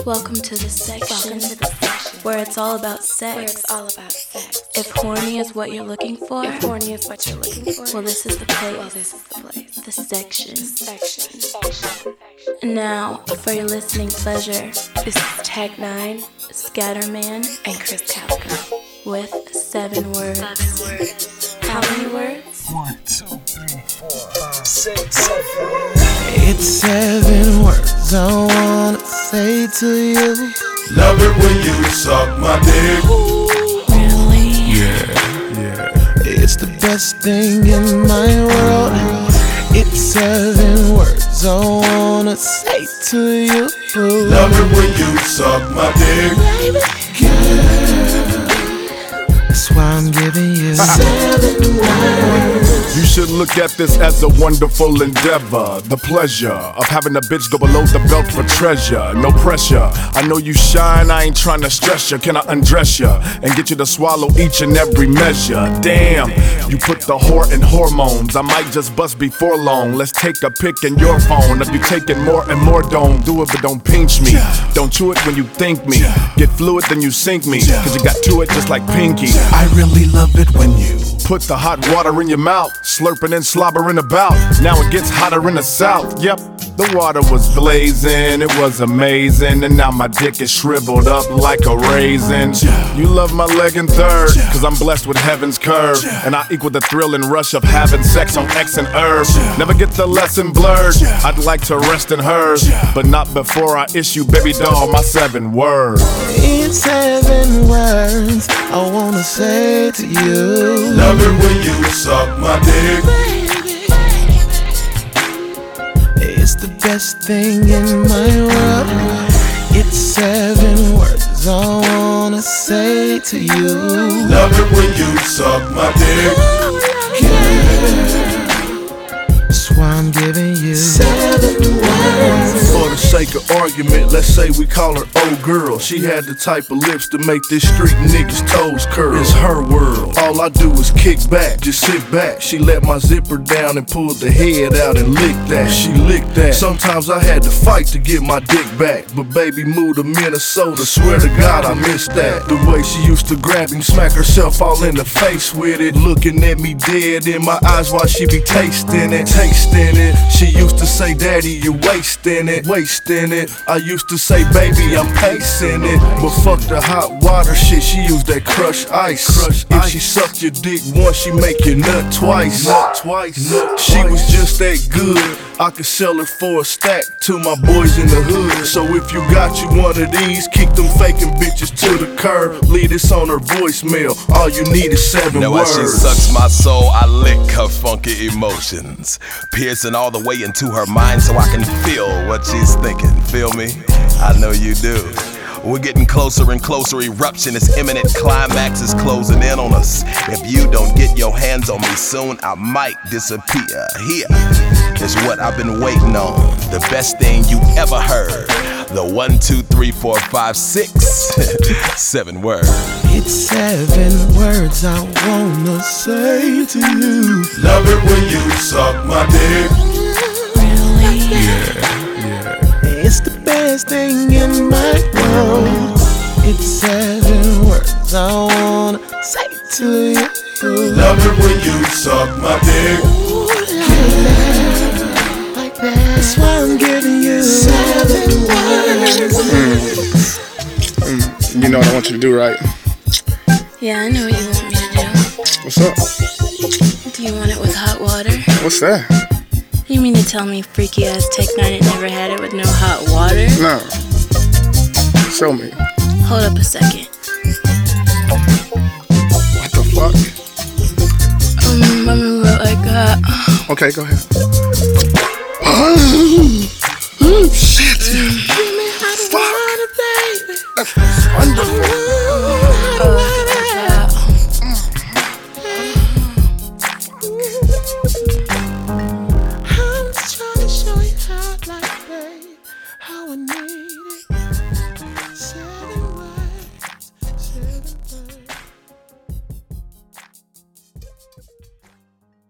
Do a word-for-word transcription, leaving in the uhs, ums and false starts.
Welcome to the section, Welcome to the section where it's all about sex. where it's all about sex. If horny is what you're looking for, If horny is what you're looking for, well, this is the place. well, this is the place. The section. Section. Section. Now, for your listening pleasure, This is Tech Nine Scatterman and Chris Calico. with seven words. Seven words. How many words? One, two, three, four, five, six, seven. It's seven words I wanna say to you. Love it when you suck my dick. Really? Yeah, yeah. It's the best thing in my world. It's seven words I wanna say to you. Love it when you suck my dick. Girl, that's why I'm giving you seven words. You should look at this as a wonderful endeavor. The pleasure of having a bitch go below the belt for treasure. No pressure. I know you shine, I ain't trying to stress you. Can I undress you and get you to swallow each and every measure? Damn, you put the whore in hormones. I might just bust before long. Let's take a pic in your phone. If you taking more and more, don't do it, but don't pinch me. Don't chew it when you think me. Get fluid, then you sink me. Cause you got to it just like Pinky. I really love it when you Put the hot water in your mouth, slurping and slobbering about. Now it gets hotter in the south. Yep, the water was blazing, it was amazing. And now my dick is shriveled up like a raisin. You love my leg in third, cause I'm blessed with heaven's curve. And I equal the thrill and rush of having sex on X and herb. Never get the lesson blurred, I'd like to rest in hers. But not before I issue baby doll my seven words. It's seven words I wanna say to you. Love it when you suck my dick. It's the best thing in my world. It's seven words I wanna say to you. Love it when you suck my dick. Girl, that's why I'm giving you seven words. For the sake of argument, let's say we call her old girl. She had the type of lips to make this street niggas' toes curl. It's her world. All I do is kick back, just sit back. She let my zipper down and pulled the head out and licked that. She licked that. Sometimes I had to fight to get my dick back. But baby moved to Minnesota, swear to God I missed that. The way she used to grab him, smack herself all in the face with it. Looking at me dead in my eyes while she be tasting it, tasting it. She used to say, Daddy, you're wasting it, wasting it. I used to say, baby, I'm pacing it. But fuck the hot water shit, she used that crushed ice. Crush if she sucked your dick once, she make you nut twice. Nut twice. Nut she was just that good, I could sell her for a stack to my boys in the hood. So if you got you one of these, kick them faking bitches to the curb. Leave this on her voicemail, all you need is seven now words. Now as she sucks my soul, I lick her funky emotions, piercing all the way into her mind so I can feel what she's thinking. Feel me? I know you do. We're getting closer and closer, eruption is imminent, climax is closing in on us. If you don't get your hands on me soon, I might disappear. Here is what I've been waiting on, the best thing you ever heard. The one, two, three, four, five, six, seven words. It's seven words I wanna say to you. Love it when you suck my dick. Really? It's the best thing in my world. It's seven words I wanna say to you. Love it when you suck my dick. Yeah, like that. That's why I'm giving you seven words. Mm. Mm. You know what I want you to do, right? Yeah, I know what you want me to do. What's up? Do you want it with hot water? What's that? You mean to tell me freaky ass Tech Nine ain't never had it with no hot water? No. Show me. Hold up a second. What the fuck? Um, let me go like that. Okay, go ahead.